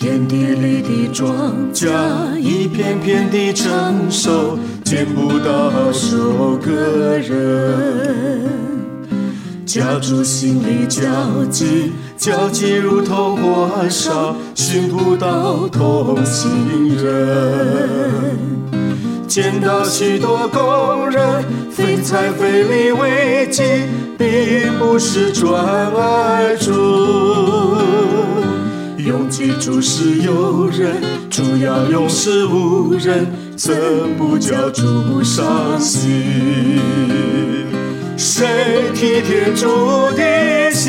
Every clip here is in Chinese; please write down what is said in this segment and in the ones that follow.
田地里的庄稼一片片地成熟，见不到收割人。家主心里焦急，焦急如同火烧，寻不到同情人。见到许多工人费财费力为己，并不是专爱主。用己主事有人，主要用事无人，怎不叫主伤心？谁体贴主的心？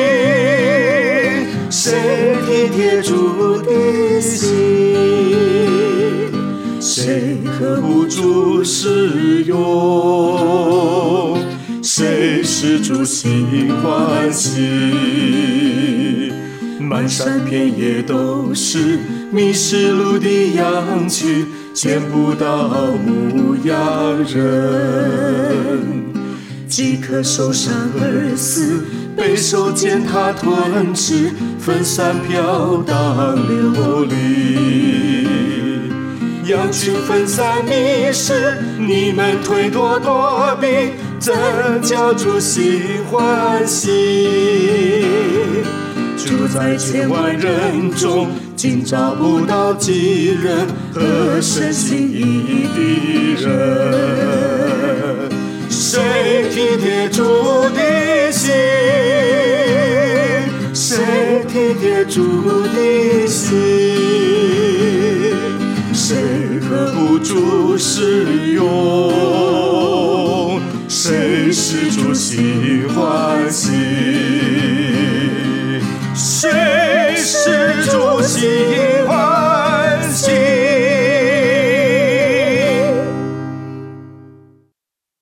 谁体贴主的心？谁合乎主使用？谁使主心欢喜？满山遍野都是迷失路的羊群，见不到牧羊人。饥渴受伤而死，被兽践踏吞吃，分散飘荡流离。羊群分散迷失，你们推脱躲避，怎叫主心欢喜？住在千万人中，竟找不到几人和神心意的人。谁体贴主的心？谁体贴主的心？谁合乎主使用？谁使主心欢喜？